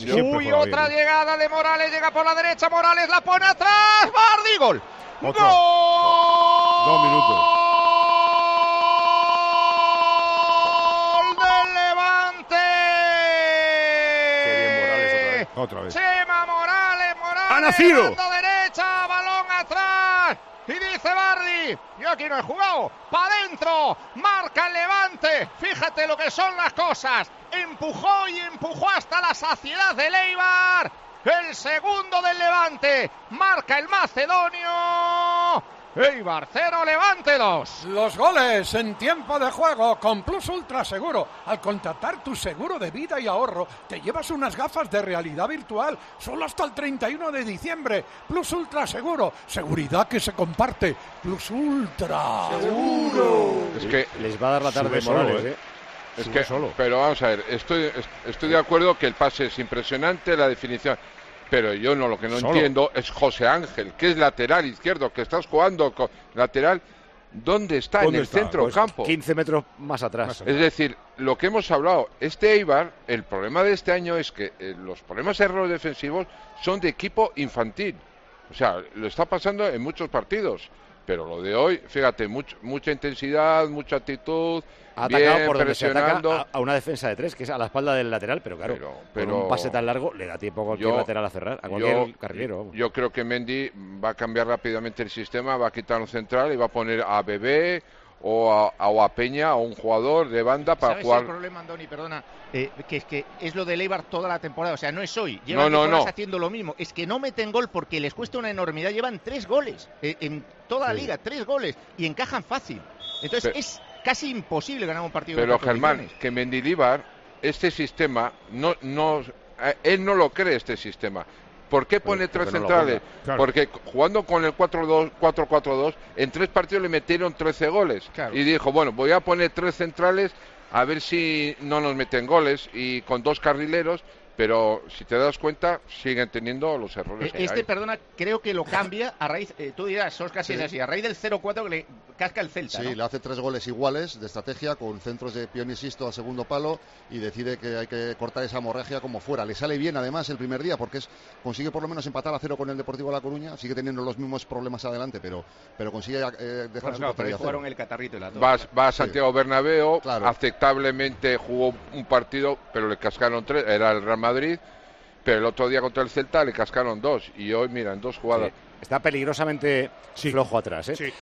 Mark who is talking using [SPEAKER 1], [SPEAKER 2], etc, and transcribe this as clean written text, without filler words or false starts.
[SPEAKER 1] Uy, otra llegada de Morales, llega por la derecha, Morales la pone atrás, Vardy, gol.
[SPEAKER 2] Otro.
[SPEAKER 1] ¡Gol!
[SPEAKER 2] 2 minutos.
[SPEAKER 1] ¡Gol del Levante!
[SPEAKER 3] Qué bien Morales
[SPEAKER 2] Otra vez.
[SPEAKER 1] Chema Morales,
[SPEAKER 2] ¡Ha nacido!
[SPEAKER 1] mando derecha, balón atrás. Y dice Vardy, yo aquí no he jugado, para adentro, marca el Levante, fíjate lo que son las cosas, empujó y empujó hasta la saciedad del Eibar, el segundo del Levante, marca el macedonio, Eibar 0, Levante 2.
[SPEAKER 4] Los goles en tiempo de juego con Plus Ultra Seguro. Al contratar tu seguro de vida y ahorro, te llevas unas gafas de realidad virtual solo hasta el 31 de diciembre. Plus Ultra Seguro. Seguridad que se comparte. Plus Ultra. ¡Seguro!
[SPEAKER 3] Es que
[SPEAKER 5] les va a dar la tarde
[SPEAKER 2] Sube
[SPEAKER 5] Morales,
[SPEAKER 2] solo,
[SPEAKER 3] Es que, pero vamos a ver, estoy de acuerdo que el pase es impresionante, la definición, pero yo lo que no entiendo es José Ángel, que es lateral izquierdo, que estás jugando con lateral, ¿dónde está? En el centro del campo.
[SPEAKER 5] 15 metros más atrás.
[SPEAKER 3] Es decir, lo que hemos hablado, este Eibar, el problema de este año es que los problemas de errores defensivos son de equipo infantil. O sea, lo está pasando en muchos partidos. Pero lo de hoy, fíjate, mucha intensidad, mucha actitud,
[SPEAKER 5] ha atacado
[SPEAKER 3] bien,
[SPEAKER 5] por donde se
[SPEAKER 3] presionando.
[SPEAKER 5] ataca a una defensa de 3, que es a la espalda del lateral, pero claro, con un pase tan largo le da tiempo a cualquier lateral a cerrar, a cualquier carrilero.
[SPEAKER 3] Yo creo que Mendy va a cambiar rápidamente el sistema, va a quitar un central y va a poner a Bebé o a Peña, a un jugador de banda para
[SPEAKER 1] ¿Sabes
[SPEAKER 3] jugar.
[SPEAKER 1] el problema, Andoni? Perdona, que es lo del Eibar toda la temporada, o sea, no es hoy,
[SPEAKER 3] No.
[SPEAKER 1] haciendo lo mismo, es que no meten gol porque les cuesta una enormidad, llevan 3 goles en toda la liga, 3 goles, y encajan fácil, entonces es casi imposible ganar un partido.
[SPEAKER 3] Pero Germán, que Mendilibar, este sistema, él no lo cree este sistema. ¿Por qué pone 3 centrales?
[SPEAKER 2] Claro.
[SPEAKER 3] Porque jugando con el 4-4-2, en 3 partidos le metieron 13 goles.
[SPEAKER 1] Claro.
[SPEAKER 3] Y dijo, bueno, voy a poner 3 centrales a ver si no nos meten goles. Y con 2 carrileros, pero si te das cuenta, siguen teniendo los errores.
[SPEAKER 1] Perdona, creo que lo cambia a raíz, tú dirás, sos casi así, a raíz del 0-4 que le casca el Celta.
[SPEAKER 6] Sí,
[SPEAKER 1] ¿no?
[SPEAKER 6] le hace 3 goles iguales de estrategia con centros de Pione Sisto al segundo palo y decide que hay que cortar esa hemorragia como fuera. Le sale bien además el primer día porque consigue por lo menos empatar a 0 con el Deportivo La Coruña, sigue teniendo los mismos problemas adelante, pero consigue dejar su portería a 0.
[SPEAKER 1] Jugaron el Catarrito y la
[SPEAKER 3] Va a Santiago Bernabéu,
[SPEAKER 6] claro.
[SPEAKER 3] Aceptablemente jugó un partido, pero le cascaron 3, era el Real Madrid. Pero el otro día contra el Celta le cascaron 2 y hoy, mira, en 2 jugadas.
[SPEAKER 5] Sí. Está peligrosamente flojo atrás, ¿eh?
[SPEAKER 2] Sí.